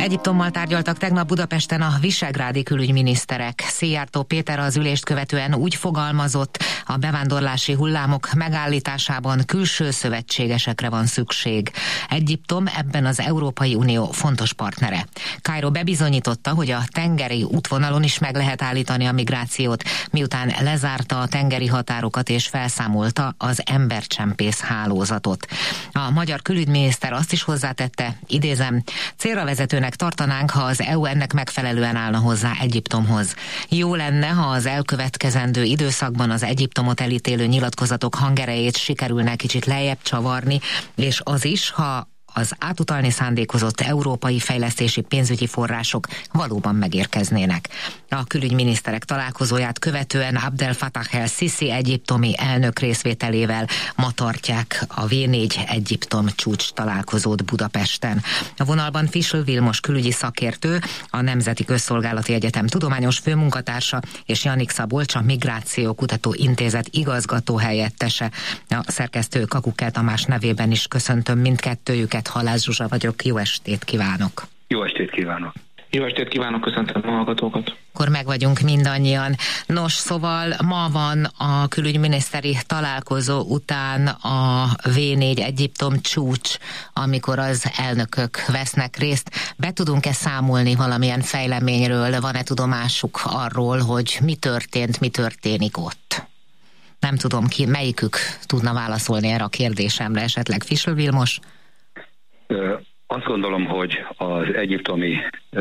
Egyiptommal tárgyaltak tegnap Budapesten a visegrádi külügyminiszterek. Szijjártó Péter az ülést követően úgy fogalmazott, a bevándorlási hullámok megállításában külső szövetségesekre van szükség. Egyiptom ebben az Európai Unió fontos partnere. Kairó bebizonyította, hogy a tengeri útvonalon is meg lehet állítani a migrációt, miután lezárta a tengeri határokat és felszámolta az embercsempész hálózatot. A magyar külügyminiszter azt is hozzátette, idézem, célra vezetőnek tartanánk, ha az EU ennek megfelelően állna hozzá Egyiptomhoz. Jó lenne, ha az elkövetkezendő időszakban az Egyiptomot elítélő nyilatkozatok hangerejét sikerülne kicsit lejjebb csavarni, és az is, ha az átutalni szándékozott európai fejlesztési pénzügyi források valóban megérkeznének. A külügyminiszterek találkozóját követően Abdel Fattah el-Sisi egyiptomi elnök részvételével ma tartják a V4 Egyiptom csúcs találkozót Budapesten. A vonalban Fischl Vilmos külügyi szakértő, a Nemzeti Közszolgálati Egyetem tudományos főmunkatársa és Janik Szabolcs, a Migráció Kutató Intézet igazgató helyettese. A szerkesztő Kakukkel Tamás nevében is köszöntöm mindkettőjüket. Halász Zsuzsa vagyok, jó estét kívánok! Jó estét kívánok! Jó estét kívánok, köszöntöm a hallgatókat! Akkor meg vagyunk mindannyian. Nos, szóval ma van a külügyminiszteri találkozó után a V4 Egyiptom csúcs, amikor az elnökök vesznek részt. Be tudunk-e számolni valamilyen fejleményről? Van-e tudomásuk arról, hogy mi történt, mi történik ott? Nem tudom ki, melyikük tudna válaszolni erre a kérdésemre, esetleg Fischl Vilmos? Azt gondolom, hogy az egyiptomi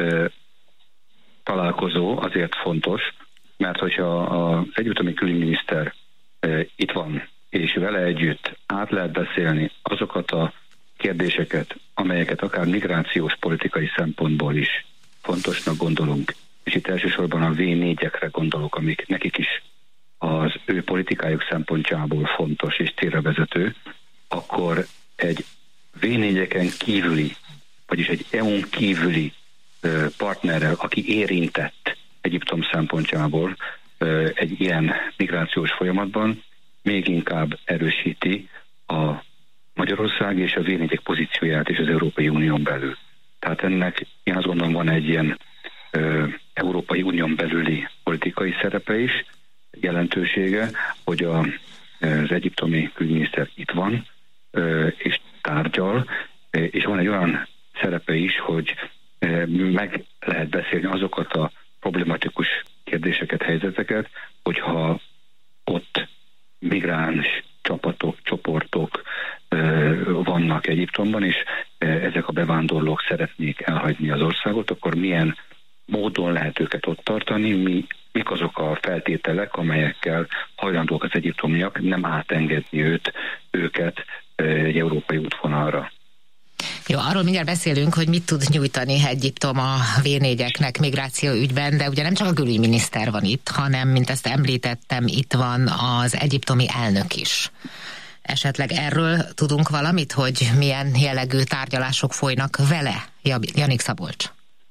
találkozó azért fontos, mert hogyha az egyiptomi külügyminiszter itt van, és vele együtt át lehet beszélni azokat a kérdéseket, amelyeket akár migrációs politikai szempontból is fontosnak gondolunk, és itt elsősorban a V4-ekre gondolok, amik nekik is az ő politikájuk szempontjából fontos és célra vezető, akkor egy V4-eken kívüli, vagyis egy EU-n kívüli partnerrel, aki érintett Egyiptom szempontjából egy ilyen migrációs folyamatban, még inkább erősíti a Magyarország és a V4-ek pozícióját is az Európai Unión belül. Tehát ennek én azt gondolom van egy ilyen Európai Unión belüli politikai szerepe is, jelentősége, hogy az egyiptomi külügyminiszter itt van, és tárgyal, és van egy olyan szerepe is, hogy meg lehet beszélni azokat a problematikus kérdéseket, helyzeteket, hogyha ott migráns csapatok, csoportok vannak Egyiptomban, és ezek a bevándorlók szeretnék elhagyni az országot, akkor milyen módon lehet őket ott tartani, mik azok a feltételek, amelyekkel hajlandók az egyiptomiak nem átengedni őket egy európai útvonalra. Jó, arról mindjárt beszélünk, hogy mit tud nyújtani Egyiptom a V4-eknek migráció ügyben, de ugye nem csak a külügyminiszter van itt, hanem, mint ezt említettem, itt van az egyiptomi elnök is. Esetleg erről tudunk valamit, hogy milyen jellegű tárgyalások folynak vele? Janik Szabolcs.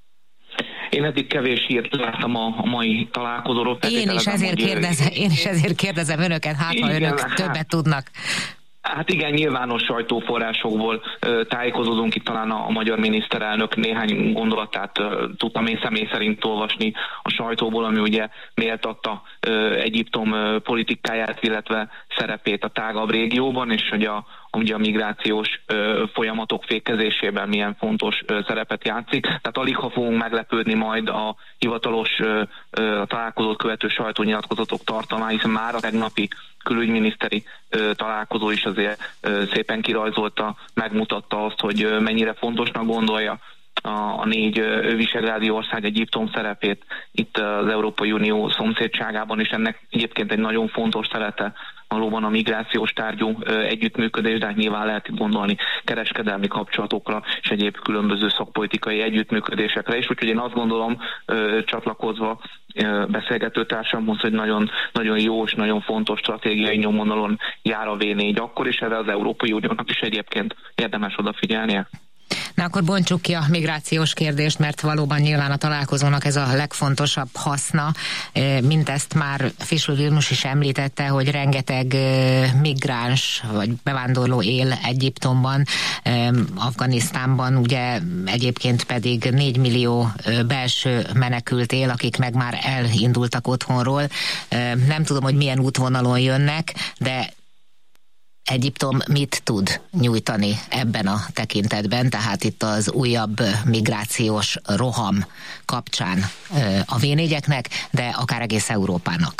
Én eddig kevés hírt láttam a mai találkozóról. Én is ezért kérdezem önöket, hát ha önök többet tudnak. Hát igen, nyilvános sajtóforrásokból tájékozódunk, itt talán a magyar miniszterelnök néhány gondolatát tudtam én személy szerint olvasni a sajtóból, ami ugye méltatta Egyiptom politikáját, illetve szerepét a tágabb régióban, és hogy ugye a migrációs folyamatok fékezésében milyen fontos szerepet játszik. Tehát alig ha fogunk meglepődni majd a hivatalos a találkozót követő sajtónyilatkozatok tartalmán, hiszen már a tegnapi külügyminiszteri találkozó is azért szépen kirajzolta, megmutatta azt, hogy mennyire fontosnak gondolja a 4 visegrádi ország Egyiptom szerepét itt az Európai Unió szomszédságában, és ennek egyébként egy nagyon fontos területe valóban a migrációs tárgyú együttműködés, de hát nyilván lehet gondolni kereskedelmi kapcsolatokra és egyéb különböző szakpolitikai együttműködésekre is. Úgyhogy én azt gondolom, csatlakozva beszélgetőtársamhoz, hogy nagyon, nagyon jó és nagyon fontos stratégiai nyomvonalon jár a V4 akkor, és erre az Európai Uniónak is egyébként érdemes odafigyelnie. Na akkor bontsuk ki a migrációs kérdést, mert valóban nyilván a találkozónak ez a legfontosabb haszna, mint ezt már Fischl Vilmos is említette, hogy rengeteg migráns vagy bevándorló él Egyiptomban, Afganisztánban ugye egyébként pedig 4 millió belső menekült él, akik meg már elindultak otthonról. Nem tudom, hogy milyen útvonalon jönnek, de Egyiptom mit tud nyújtani ebben a tekintetben, tehát itt az újabb migrációs roham kapcsán a V4-eknek, de akár egész Európának?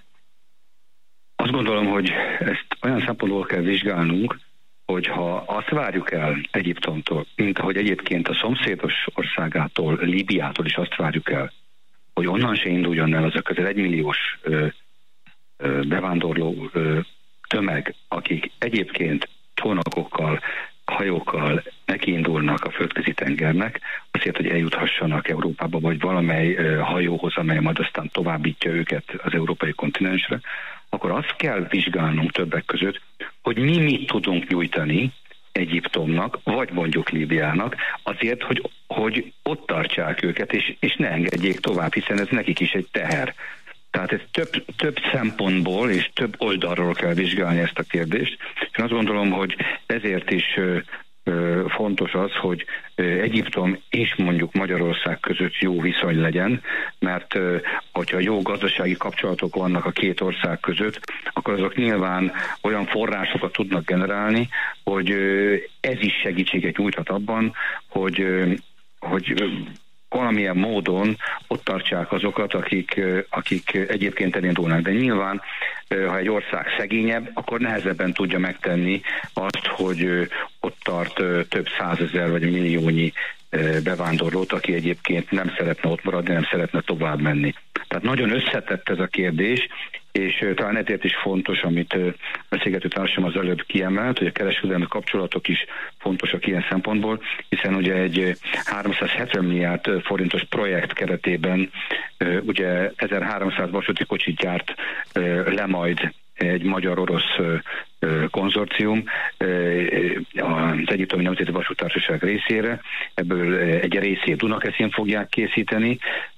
Azt gondolom, hogy ezt olyan szempontból kell vizsgálnunk, hogyha azt várjuk el Egyiptomtól, mint ahogy egyébként a szomszédos országától, Líbiától is azt várjuk el, hogy onnan se induljon el az a közel 1 milliós bevándorló tömeg, akik egyébként csónakokkal, hajókkal nekiindulnak a földközi tengernek, azért, hogy eljuthassanak Európába, vagy valamely hajóhoz, amely majd aztán továbbítja őket az európai kontinensre, akkor azt kell vizsgálnunk többek között, hogy mi mit tudunk nyújtani Egyiptomnak, vagy mondjuk Líbiának, azért, hogy ott tartsák őket, és ne engedjék tovább, hiszen ez nekik is egy teher. Tehát ez több szempontból és több oldalról kell vizsgálni ezt a kérdést. Én azt gondolom, hogy ezért is fontos az, hogy Egyiptom és mondjuk Magyarország között jó viszony legyen, mert hogyha jó gazdasági kapcsolatok vannak a két ország között, akkor azok nyilván olyan forrásokat tudnak generálni, hogy ez is segítséget nyújthat abban, hogy valamilyen módon ott tartsák azokat, akik egyébként elindulnak. De nyilván, ha egy ország szegényebb, akkor nehezebben tudja megtenni azt, hogy ott tart több százezer vagy milliónyi bevándorlót, aki egyébként nem szeretne ott maradni, nem szeretne tovább menni. Tehát nagyon összetett ez a kérdés, és talán ezért is fontos, amit beszélgető társam az előbb kiemelt, hogy a kereskedelmi kapcsolatok is fontosak ilyen szempontból, hiszen ugye egy 370 milliárd forintos projekt keretében ugye 1300 vasúti kocsit gyárt le majd egy magyar-orosz konzorcium az Egyiptomi Nemzeti Vasúttársaság részére. Ebből egy részét Dunakeszin fogják készíteni,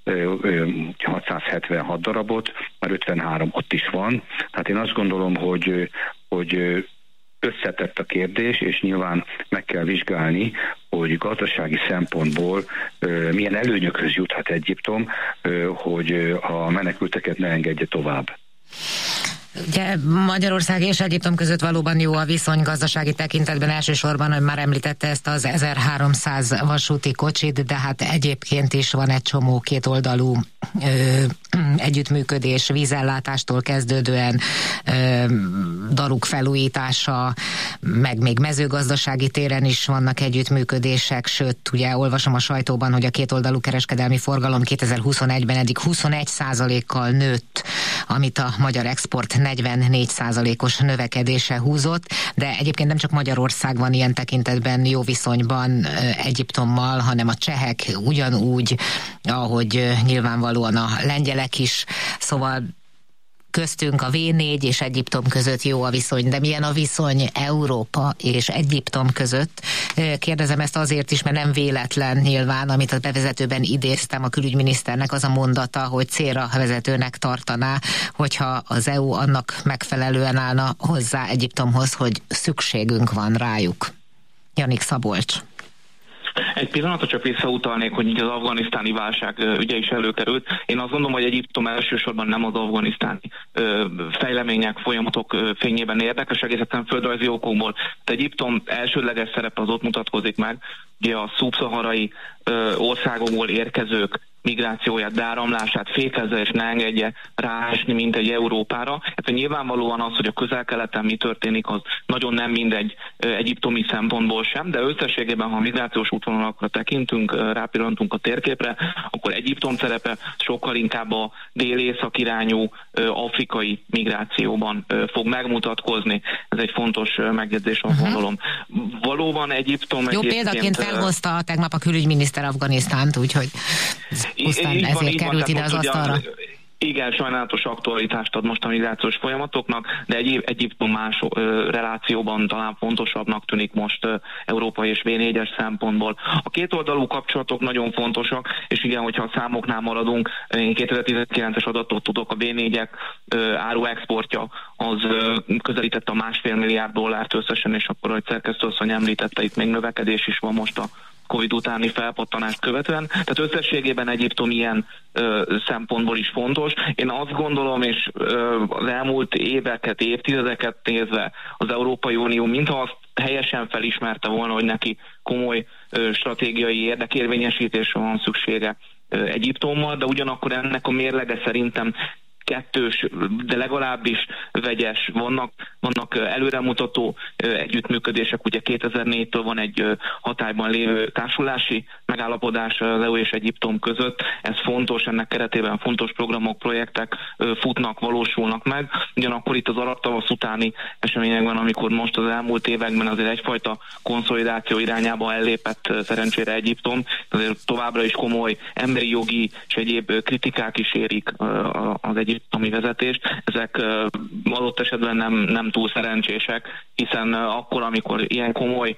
676 darabot, már 53 ott is van. Tehát én azt gondolom, hogy összetett a kérdés, és nyilván meg kell vizsgálni, hogy gazdasági szempontból milyen előnyökhöz juthat Egyiptom, hogy a menekülteket ne engedje tovább. Ugye Magyarország és Egyiptom között valóban jó a viszony gazdasági tekintetben, elsősorban, hogy már említette ezt az 1300 vasúti kocsit, de hát egyébként is van egy csomó kétoldalú együttműködés, vízellátástól kezdődően daruk felújítása, meg még mezőgazdasági téren is vannak együttműködések, sőt, ugye olvasom a sajtóban, hogy a kétoldalú kereskedelmi forgalom 2021-ben eddig 21%-kal nőtt, amit a magyar export 44%-os növekedése húzott, de egyébként nem csak Magyarország van ilyen tekintetben jó viszonyban Egyiptommal, hanem a csehek ugyanúgy, ahogy nyilvánvalóan a lengyelek is, szóval köztünk a V4 és Egyiptom között jó a viszony, de milyen a viszony Európa és Egyiptom között? Kérdezem ezt azért is, mert nem véletlen nyilván, amit a bevezetőben idéztem, a külügyminiszternek az a mondata, hogy célra vezetőnek tartaná, hogyha az EU annak megfelelően állna hozzá Egyiptomhoz, hogy szükségünk van rájuk. Janik Szabolcs. Egy pillanatra csak visszautalnék, hogy így az afganisztáni válság ügye is előkerült. Én azt gondolom, hogy Egyiptom elsősorban nem az afganisztáni fejlemények, folyamatok fényében érdekes, egészen földrajzi okokból. Egyiptom elsődleges szerepe az ott mutatkozik meg, ugye a szubszaharai országokból érkezők migrációját, beáramlását fékezze és ne engedje ráesni, mint egy Európára. Hát nyilvánvalóan az, hogy a Közel-Keleten mi történik, az nagyon nem mindegy egyiptomi szempontból sem, de összességében, ha a migrációs útvonalakra tekintünk, rápillantunk a térképre, akkor Egyiptom szerepe sokkal inkább a dél-észak irányú afrikai migrációban fog megmutatkozni. Ez egy fontos megjegyzés, azt gondolom. Valóban Egyiptom jó példaként felhozta tegnap a külügyminiszter Afganisztánt, úgyhogy pusztán ezért került ide az asztalra. Igen, sajnálatos aktualitást ad most a migrációs folyamatoknak, de Egyiptom más relációban talán fontosabbnak tűnik most európai és V4-es szempontból. A kétoldalú kapcsolatok nagyon fontosak, és igen, hogyha a számoknál maradunk, én 2019-es adatot tudok, a V4-ek áru exportja az közelítette a $1,5 milliárd összesen, és akkor, ahogy szerkesztőasszony említette, itt még növekedés is van most a Covid utáni felpattanást követően. Tehát összességében Egyiptom ilyen szempontból is fontos. Én azt gondolom, és az elmúlt éveket, évtizedeket nézve az Európai Unió mintha azt helyesen felismerte volna, hogy neki komoly stratégiai érdekérvényesítésre van szüksége Egyiptommal, de ugyanakkor ennek a mérlege szerintem kettős, de legalábbis vegyes. Vannak előremutató együttműködések, ugye 2004-től van egy hatályban lévő társulási megállapodás az EU és Egyiptom között. Ez fontos, ennek keretében fontos programok, projektek futnak, valósulnak meg. Ugyanakkor itt az arab tavasz utáni eseményekben, amikor most az elmúlt években azért egyfajta konszolidáció irányába ellépett szerencsére Egyiptom, azért továbbra is komoly emberi jogi és egyéb kritikák is érik az egyiptomi vezetést. Ezek adott esetben nem túl szerencsések, hiszen akkor, amikor ilyen komoly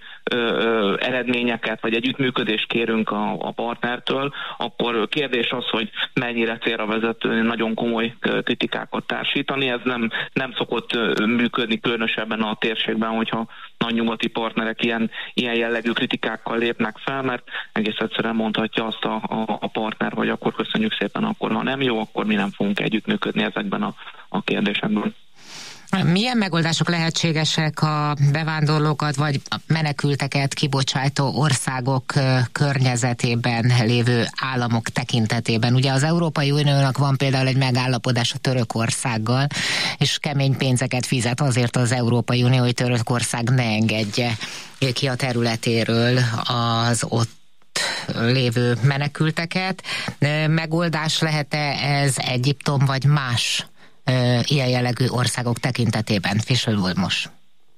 eredményeket vagy együttműködést kérünk a partnertől, akkor kérdés az, hogy mennyire célra vezető nagyon komoly kritikákat társítani. Ez nem szokott működni különösebben a térségben, hogyha nagy nyugati partnerek ilyen jellegű kritikákkal lépnek fel, mert egész egyszerűen mondhatja azt a partner, hogy akkor köszönjük szépen, akkor ha nem jó, akkor mi nem fogunk együttműködni ezekben a kérdésekben. Milyen megoldások lehetségesek a bevándorlókat vagy a menekülteket kibocsátó országok környezetében lévő államok tekintetében? Ugye az Európai Uniónak van például egy megállapodás a Törökországgal, és kemény pénzeket fizet azért az Európai Unió, hogy Törökország ne engedje ki a területéről az ott lévő menekülteket. Megoldás lehet-e ez Egyiptom vagy más ilyen jellegű országok tekintetében? Fischer Vilmos.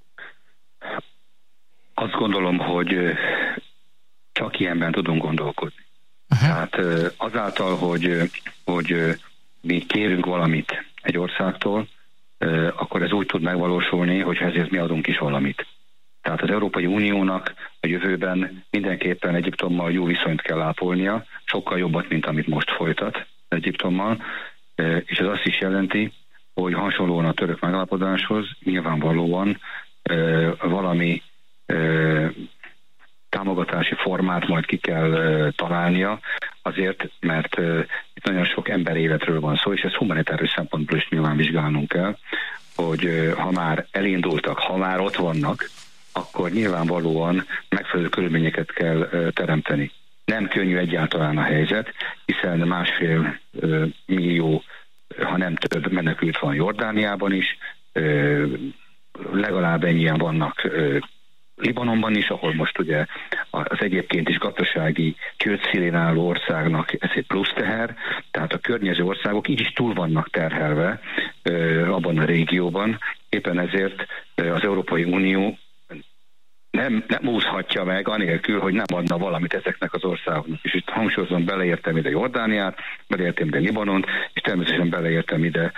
Azt gondolom, hogy csak ilyenben tudunk gondolkodni. Tehát azáltal, hogy mi kérünk valamit egy országtól, akkor ez úgy tud megvalósulni, hogyha ezért mi adunk is valamit. Tehát az Európai Uniónak a jövőben mindenképpen Egyiptommal jó viszonyt kell ápolnia, sokkal jobbat, mint amit most folytat Egyiptommal, és ez azt is jelenti, hogy hasonlóan a török megállapodáshoz nyilvánvalóan valami támogatási formát majd ki kell találnia, azért, mert itt nagyon sok emberéletről van szó, és ezt humanitárius szempontból is nyilván vizsgálnunk kell, hogy ha már elindultak, ha már ott vannak, akkor nyilvánvalóan megfelelő körülményeket kell teremteni. Nem könnyű egyáltalán a helyzet, hiszen 1,5 millió, ha nem több menekült van Jordániában is, legalább ennyien vannak Libanonban is, ahol most ugye az egyébként is gazdasági csődszélén álló országnak ez egy plusz teher, tehát a környező országok így is túl vannak terhelve abban a régióban. Éppen ezért az Európai Unió nem úszhatja meg anélkül, hogy nem adna valamit ezeknek az országoknak. És itt hangsúlyozom, beleértem ide Jordániát, beleértem ide Libanont, és természetesen beleértem ide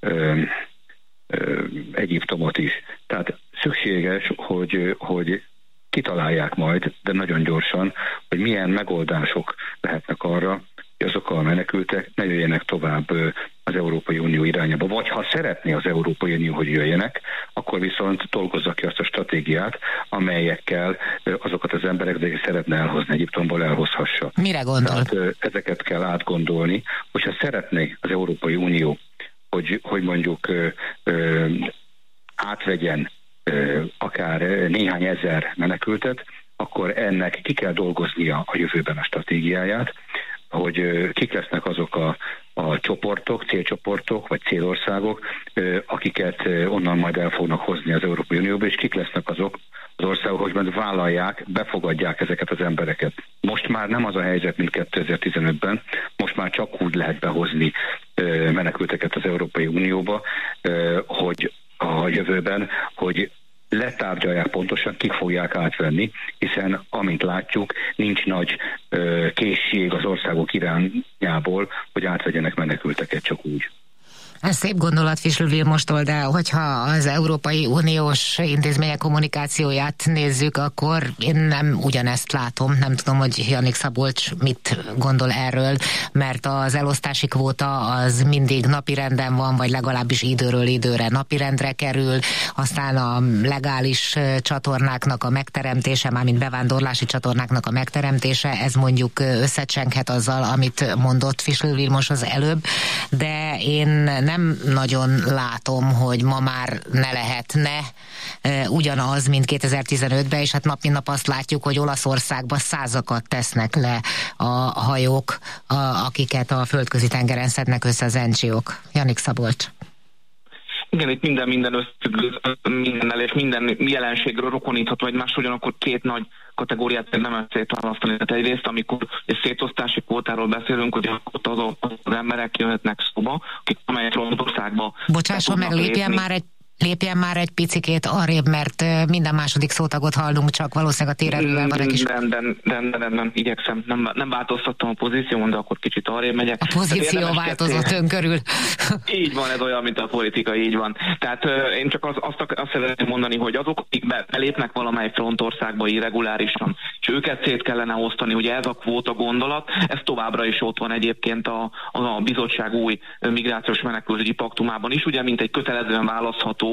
Egyiptomot is. Tehát szükséges, hogy kitalálják majd, de nagyon gyorsan, hogy milyen megoldások lehetnek arra, hogy azok a menekültek ne jöjjenek tovább az Európai Unió irányába. Vagy ha szeretné az Európai Unió, hogy jöjjenek, akkor viszont dolgozza ki azt a stratégiát, amelyekkel azokat az embereket, akik szeretne elhozni Egyiptomból, elhozhassa. Mire gondol? Tehát ezeket kell átgondolni, hogyha szeretné az Európai Unió, hogy mondjuk átvegyen akár néhány ezer menekültet, akkor ennek ki kell dolgoznia a jövőben a stratégiáját, hogy kik lesznek azok a csoportok, célcsoportok vagy célországok, akiket onnan majd el fognak hozni az Európai Unióba, és kik lesznek azok az országok, hogy vállalják, befogadják ezeket az embereket. Most már nem az a helyzet, mint 2015-ben, most már csak úgy lehet behozni menekülteket az Európai Unióba, hogy a jövőben, hogy letárgyalják pontosan, kik fogják átvenni, hiszen amint látjuk, nincs nagy készség az országok irányából, hogy átvegyenek menekülteket csak úgy. Ez szép gondolat Fischl Vilmostól, de hogyha az Európai Uniós intézmények kommunikációját nézzük, akkor én nem ugyanezt látom. Nem tudom, hogy Jannik Szabolcs mit gondol erről, mert az elosztási kvóta az mindig napirenden van, vagy legalábbis időről időre napirendre kerül, aztán a legális csatornáknak a megteremtése, mármint bevándorlási csatornáknak a megteremtése, ez mondjuk összecsenghet azzal, amit mondott Fischl Vilmos az előbb, de én nem nagyon látom, hogy ma már ne lehetne ugyanaz, mint 2015-ben, és hát nap mint nap azt látjuk, hogy Olaszországban százakat tesznek le a hajók, akiket a földközi tengeren szednek össze az NGO-k. Jannik Szabolcs. Igen, itt minden összefüggő, mindennel és minden jelenségről rokonítható egymás, ugyanakkor két nagy kategóriát nem szétválasztani. Tehát egyrészt, amikor egy szétosztási kvótáról beszélünk, hogy ott az emberek jöhetnek szóba, akik amelyek Franciaországba. Bocsásson meg, lépjen már egy picikét arrébb, mert minden második szótagot hallunk, csak valószínűleg a térerővel van egy kis... Nem, igyekszem. Nem változtattam a pozíciómon, de akkor kicsit arrébb megyek. A pozíció változott ön körül. Így van, ez olyan, mint a politika, így van. Tehát én csak azt szeretném mondani, hogy azok, akik belépnek valamely frontországba irregulárisan, és őket szét kellene osztani, ugye ez a kvóta gondolat, ez továbbra is ott van egyébként a bizottság új migrációs menekültügyi paktumában is, ugye, mint egy kötelezően választható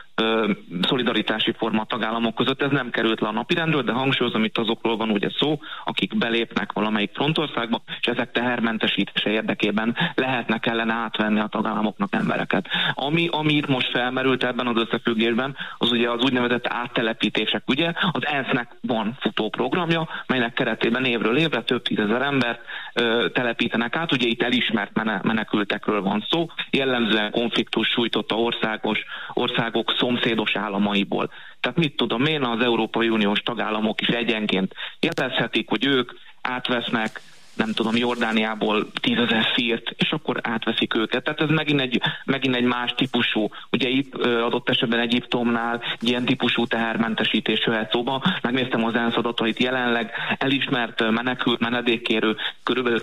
szolidaritási forma a tagállamok között. Ez nem került le a napirendről, de hangsúlyozom, itt azokról van ugye szó, akik belépnek valamelyik frontországba, és ezek tehermentesítése érdekében kellene átvenni a tagállamoknak embereket. Ami itt most felmerült ebben az összefüggésben, az ugye az úgynevezett áttelepítések. Ugye az ENSZ-nek van futó programja, melynek keretében évről évre több tízezer embert telepítenek át. Ugye itt elismert menekültekről van szó, jellemzően konfliktus sújtotta országok szomszédos államaiból. Tehát mit tudom én, az Európai Uniós tagállamok is egyenként jelezhetik, hogy ők átvesznek, nem tudom, Jordániából 10 000 szírt, és akkor átveszik őket. Tehát ez megint egy más típusú, ugye itt adott esetben Egyiptomnál ilyen típusú tehermentesítés jöhet szóba. Megnéztem az ENSZ adatait, jelenleg elismert menekült, menedékkérő kb.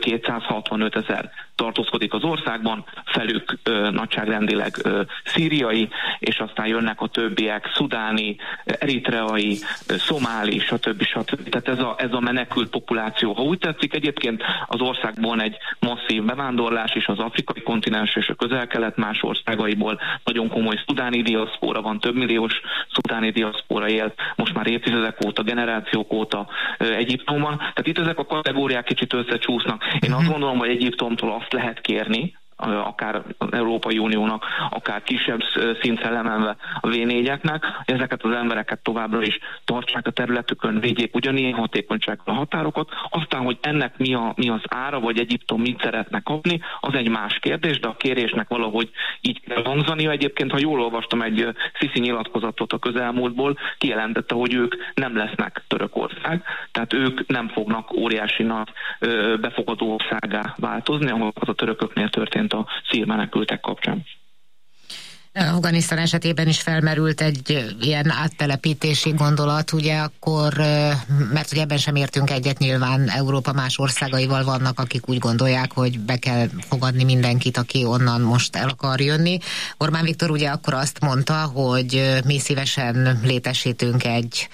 265 000 tartózkodik az országban, felük nagyságrendileg szíriai, és aztán jönnek a többiek, szudáni, eritreai, szomáli, stb. Tehát ez a menekült populáció. Ha úgy tetszik, egyébként az országban egy masszív bevándorlás, és az afrikai kontinens és a közel-kelet más országaiból nagyon komoly szudáni diaszpóra van, több milliós szudáni diaszpóra él, most már évtizedek óta, generációk óta Egyiptomban. Tehát itt ezek a kategóriák kicsit összecsúsznak. Én azt gondolom, hogy Egyiptomtól azt lehet kérni, akár az Európai Uniónak, akár kisebb szintre lemenve a V4-eknek, hogy ezeket az embereket továbbra is tartsák a területükön, védjék ugyanilyen hatékonysággal a határokat. Aztán, hogy ennek mi az ára, vagy Egyiptom mit szeretne kapni, az egy más kérdés, de a kérésnek valahogy így kell hangzania. Egyébként, ha jól olvastam egy Sisi nyilatkozatot a közelmúltból, kijelentette, hogy ők nem lesznek Törökország, tehát ők nem fognak óriási nagy befogadó országgá változni, ahol az a törököknél történt a szír menekültek kapcsán. Afganisztán esetében is felmerült egy ilyen áttelepítési gondolat, ugye akkor, mert ugye ebben sem értünk egyet, nyilván Európa más országaival vannak, akik úgy gondolják, hogy be kell fogadni mindenkit, aki onnan most el akar jönni. Orbán Viktor ugye akkor azt mondta, hogy mi szívesen létesítünk egy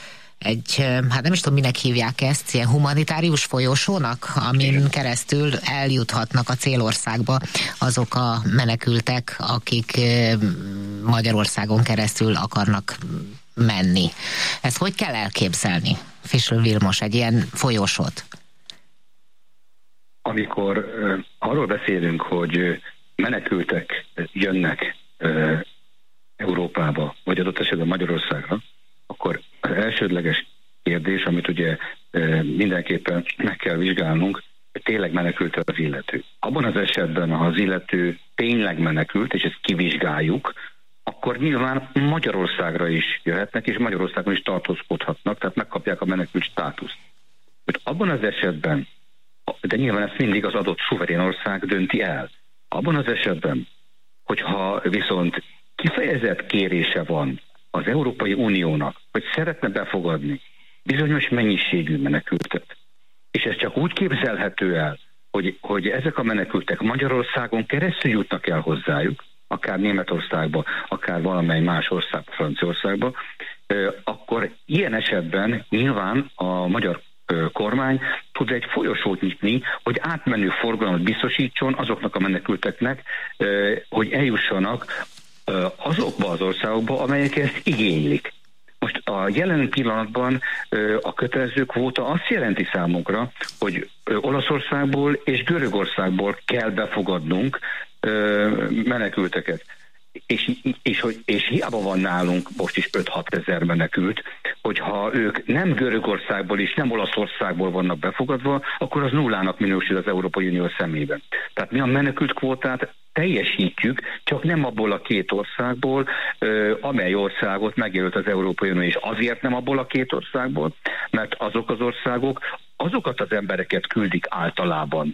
hát nem is tudom, minek hívják ezt, ilyen humanitárius folyosónak, amin keresztül eljuthatnak a célországba azok a menekültek, akik Magyarországon keresztül akarnak menni. Ezt hogy kell elképzelni, Fischl Vilmos, egy ilyen folyosót? Amikor arról beszélünk, hogy menekültek jönnek Európába, vagy adott esetben Magyarországra, akkor az elsődleges kérdés, amit ugye mindenképpen meg kell vizsgálnunk, hogy tényleg menekült az illető. Abban az esetben, ha az illető tényleg menekült, és ezt kivizsgáljuk, akkor nyilván Magyarországra is jöhetnek, és Magyarországon is tartózkodhatnak, tehát megkapják a menekült státuszt. Abban az esetben, de nyilván ezt mindig az adott szuverén ország dönti el. Abban az esetben, hogyha viszont kifejezett kérése van az Európai Uniónak, hogy szeretne befogadni bizonyos mennyiségű menekültet, és ez csak úgy képzelhető el, hogy ezek a menekültek Magyarországon keresztül jutnak el hozzájuk, akár Németországba, akár valamely más ország, Franciaországba, akkor ilyen esetben nyilván a magyar kormány tud egy folyosót nyitni, hogy átmenő forgalmat biztosítson azoknak a menekülteknek, hogy eljussanak azokba az országokba, amelyek ezt igénylik. Most a jelen pillanatban a kötelező kvóta azt jelenti számunkra, hogy Olaszországból és Görögországból kell befogadnunk menekülteket. És hiába van nálunk most is 5-6 ezer menekült, hogyha ők nem Görögországból és nem Olaszországból vannak befogadva, akkor az nullának minősül az Európai Unió szemében. Tehát mi a menekült kvótát teljesítjük, csak nem abból a két országból, amely országot megjelölt az Európai Unió, és azért nem abból a két országból, mert azok az országok azokat az embereket küldik általában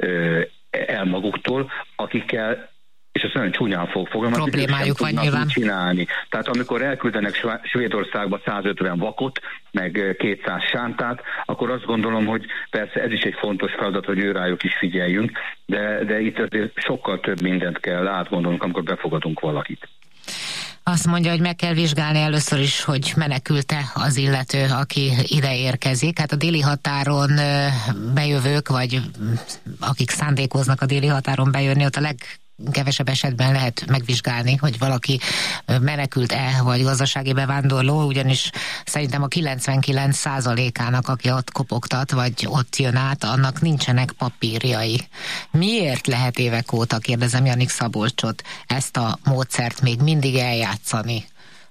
el maguktól, akikkel, és ezt nagyon csúnyán fog fogalmazni, problémájuk van nyilván csinálni. Tehát amikor elküldenek Svédországba 150 vakot, meg 200 sántát, akkor azt gondolom, hogy persze ez is egy fontos feladat, hogy őrájuk is figyeljünk, de itt azért sokkal több mindent kell átgondolnunk, amikor befogadunk valakit. Azt mondja, hogy meg kell vizsgálni először is, hogy menekült-e az illető, aki ide érkezik. Hát a déli határon bejövők, vagy akik szándékoznak a déli határon bejönni, ott a legkevesebb esetben lehet megvizsgálni, hogy valaki menekült-e, vagy gazdasági bevándorló, ugyanis szerintem a 99%-ának, aki ott kopogtat, vagy ott jön át, annak nincsenek papírjai. Miért lehet évek óta, kérdezem Jannik Szabolcsot, ezt a módszert még mindig eljátszani?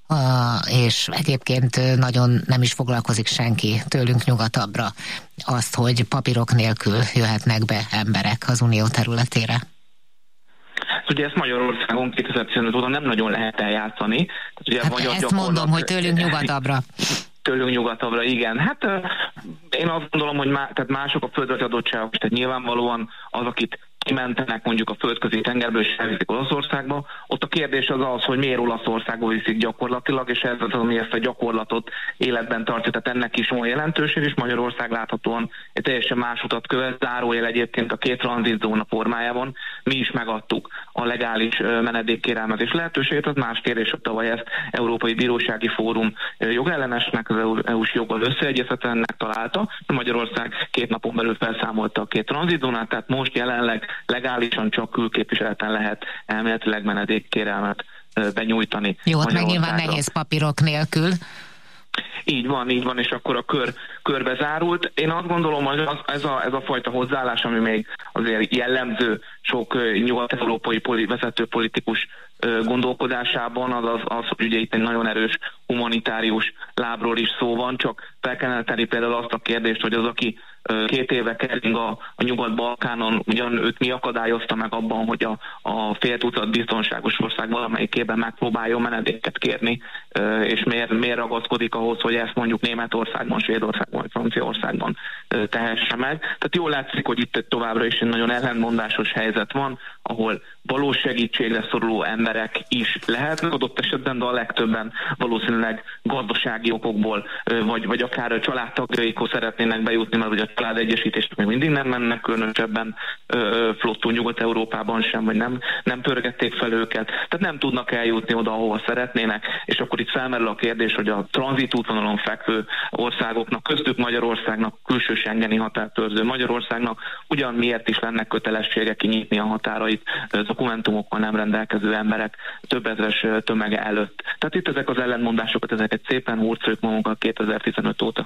És egyébként nagyon nem is foglalkozik senki tőlünk nyugatabbra azt, hogy papírok nélkül jöhetnek be emberek az unió területére. Ugye ezt Magyarországon 2015 óta nem nagyon lehet eljátszani. Tehát ugye hát ezt mondom, hogy tőlünk nyugatabbra. Tőlünk nyugatabbra, igen. Hát én azt gondolom, hogy tehát mások a földrajzi adottságok, tehát nyilvánvalóan az, akit kimentenek mondjuk a földközi tengerből és elviszik Olaszországba, ott a kérdés az, hogy miért Olaszországba viszik gyakorlatilag, és ez az, ami ezt a gyakorlatot életben tartja, tehát ennek is van jelentőség, és Magyarország láthatóan egy teljesen más utat követ, zárójel egyébként a 2 tranzitzóna formájában. Mi is megadtuk a legális menedékkérelmezés lehetőséget, az más kérdés, hogy tavaly ezt Európai Bírósági Fórum jogellenesnek, az EU-s joggal összeegyeztetőnek találta. Magyarország 2 napon belül felszámolta a 2 tranzitzónát, tehát most jelenleg legálisan csak külképviseleten lehet elméletileg menedékkérelmet benyújtani. Jó, ott meg nyilván nehéz papírok nélkül. Így van, és akkor a körbe zárult. Én azt gondolom, hogy ez a fajta hozzáállás, ami még azért jellemző sok nyugat-európai vezető politikus gondolkodásában, az, hogy ugye itt egy nagyon erős humanitárius lábról is szó van, csak fel kellene tenni például azt a kérdést, hogy az, aki 2 éve kering a Nyugat-Balkánon, ugyan őt mi akadályozta meg abban, hogy a fél tucat biztonságos ország valamelyikében megpróbáljon menedéket kérni, és miért ragaszkodik ahhoz, hogy ezt mondjuk Németországban, Svédországban vagy Franciaországban tehesse meg. Tehát jól látszik, hogy itt továbbra is egy nagyon ellentmondásos helyzet van, ahol valós segítségre szoruló emberek is lehetnek adott esetben, de a legtöbben valószínűleg gazdasági okokból, vagy akár a családtagjaikhoz szeretnének bejutni, mert ugye a családegyesítést még mindig nem mennek különösebben flottul Nyugat-Európában sem, vagy nem pörgették fel őket, tehát nem tudnak eljutni oda, ahova szeretnének, és akkor itt felmerül a kérdés, hogy a tranzitútvonalon fekvő országoknak, köztük Magyarországnak, külső schengeni határtörző Magyarországnak ugyan miért is lenne kötelessége kinyitni a határait dokumentumokkal nem rendelkező emberek több ezres tömege előtt. Tehát itt ezek az ellentmondásokat, ezeket szépen hurcoljuk magunkat 2015 óta.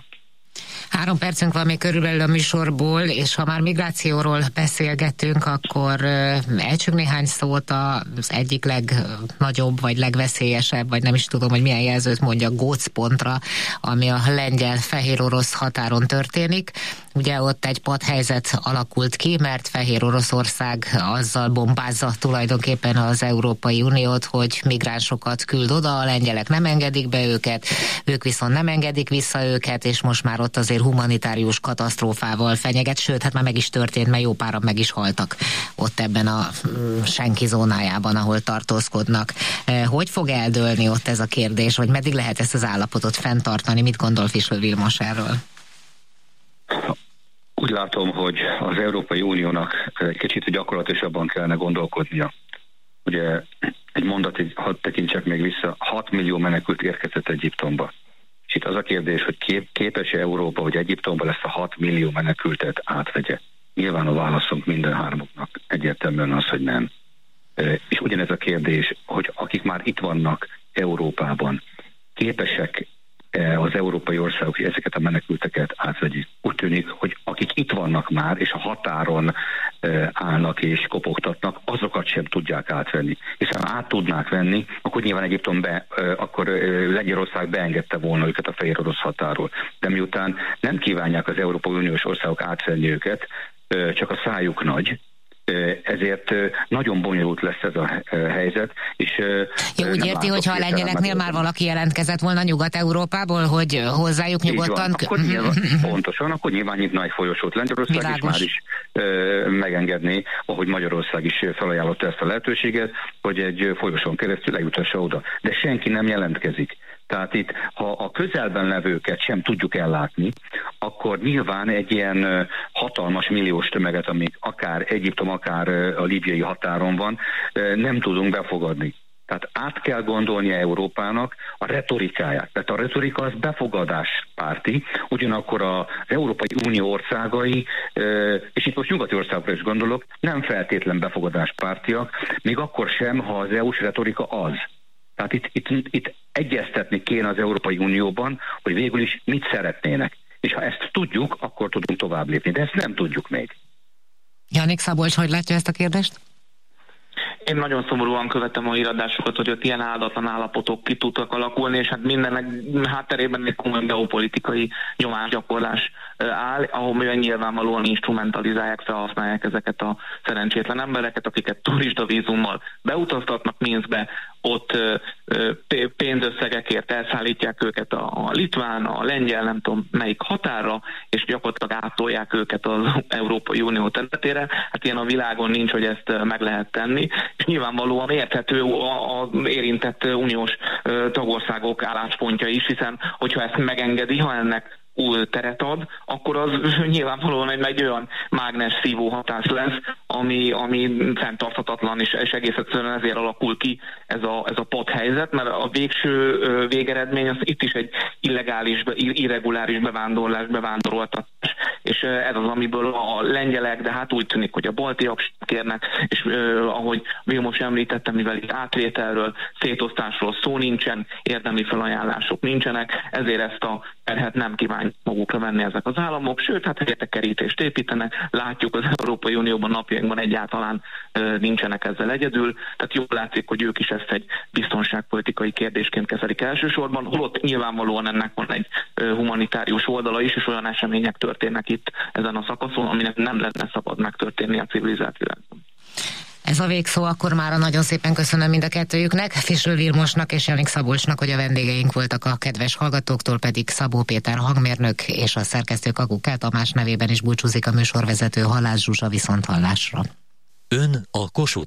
3 percünk van még körülbelül a műsorból, és ha már migrációról beszélgetünk, akkor ejtsünk néhány szót az egyik legnagyobb, vagy legveszélyesebb, vagy nem is tudom, hogy milyen jelzőt mondja, gócpontra, ami a lengyel-fehér-orosz határon történik. Ugye ott egy padhelyzet alakult ki, mert Fehér Oroszország azzal bombázza tulajdonképpen az Európai Uniót, hogy migránsokat küld oda, a lengyelek nem engedik be őket, ők viszont nem engedik vissza őket, és most már ott azért humanitárius katasztrófával fenyeget, sőt, hát már meg is történt, mert jó páran meg is haltak ott ebben a senki zónájában, ahol tartózkodnak. Hogy fog eldőlni ott ez a kérdés, vagy meddig lehet ezt az állapotot fenntartani? Mit gondol Fischl Vilmos erről? Úgy látom, hogy az Európai Uniónak egy kicsit gyakorlatosabban kellene gondolkodnia. ugye egy mondatig hadd tekintsek még vissza, 6 millió menekült érkezett Egyiptomba. És itt az a kérdés, hogy képes-e Európa, hogy Egyiptomban ezt a 6 millió menekültet átvegye? Nyilván a válaszunk minden hármuknak egyértelműen az, hogy nem. És ugyanez a kérdés, hogy akik már itt vannak Európában, képesek az európai országok, hogy ezeket a menekülteket átvegyék. Úgy tűnik, hogy akik itt vannak már, és a határon állnak és kopogtatnak, azokat sem tudják átvenni. Hiszen ha át tudnák venni, akkor nyilván Egyiptom akkor Lengyelország beengedte volna őket a fehér orosz határól. De miután nem kívánják az Európai Uniós országok átvenni őket, csak a szájuk nagy, ezért nagyon bonyolult lesz ez a helyzet. És jó, úgy érti, hogyha a lengyeleknél már valaki jelentkezett volna Nyugat-Európából, hogy hozzájuk nyugodtan... Akkor nyilván, pontosan, akkor nyilván nyitna egy folyosót Lengyelország, és már is megengedné, ahogy Magyarország is felajánlotta ezt a lehetőséget, hogy egy folyosón keresztül eljutassa oda. De senki nem jelentkezik. Tehát itt, ha a közelben levőket sem tudjuk ellátni, akkor nyilván egy ilyen hatalmas milliós tömeget, amik akár Egyiptom, akár a líbiai határon van, nem tudunk befogadni. Tehát át kell gondolnia Európának a retorikáját. Tehát a retorika az befogadáspárti, ugyanakkor az Európai Unió országai, és itt most nyugati országokra is gondolok, nem feltétlen befogadáspártiak, még akkor sem, ha az EU-s retorika az. Tehát itt egyeztetni kéne az Európai Unióban, hogy végül is mit szeretnének. És ha ezt tudjuk, akkor tudunk tovább lépni. De ezt nem tudjuk még. Jánik Szabolcs, hogy látja ezt a kérdést? Én nagyon szomorúan követem a híradásokat, hogy ott ilyen áldatlan állapotok ki tudtak alakulni, és hát mindennek hátterében egy komoly geopolitikai nyomásgyakorlás áll, ahol nyilvánvalóan instrumentalizálják, felhasználják ezeket a szerencsétlen embereket, akiket turistavízummal beutaztatnak Minszkbe, ott pénzösszegekért elszállítják őket a litván, a lengyel, nem tudom melyik határra, és gyakorlatilag átolják őket az Európai Unió területére. Hát ilyen a világon nincs, hogy ezt meg lehet tenni, és nyilvánvalóan érthető az érintett uniós tagországok álláspontja is, hiszen hogyha ezt megengedi, ha ennek teret ad, akkor az nyilvánvalóan egy olyan mágnes szívó hatás lesz, ami fenntarthatatlan, és egész egyszerűen ezért alakul ki ez a padhelyzet, mert a végső végeredmény az itt is egy illegális, irreguláris bevándoroltatás, és ez az, amiből a lengyelek, de hát úgy tűnik, hogy a baltiak kérnek, és ahogy Vilmos említette, mivel itt átvételről, szétosztásról szó nincsen, érdemi felajánlások nincsenek, ezért ezt a terhet nem kívánják magukra venni ezek az államok, sőt, hát helyette kerítést építenek, látjuk az Európai Unióban napjainkban egyáltalán nincsenek ezzel egyedül, tehát jól látszik, hogy ők is ezt egy biztonságpolitikai kérdésként kezelik elsősorban, holott nyilvánvalóan ennek van egy humanitárius oldala is, és olyan események történnek itt ezen a szakaszon, aminek nem lenne szabad megtörténni a civilizált világban. Ez a végszó, akkor már nagyon szépen köszönöm mind a kettőjüknek, Fischl Vilmosnak és Jánik Szabolcsnak, hogy a vendégeink voltak, a kedves hallgatóktól pedig Szabó Péter hangmérnök és a szerkesztő Kakuk Kál Tamás nevében is búcsúzik a műsorvezető, Halász Zsuzsa, viszonthallásra. Ön a Kossuth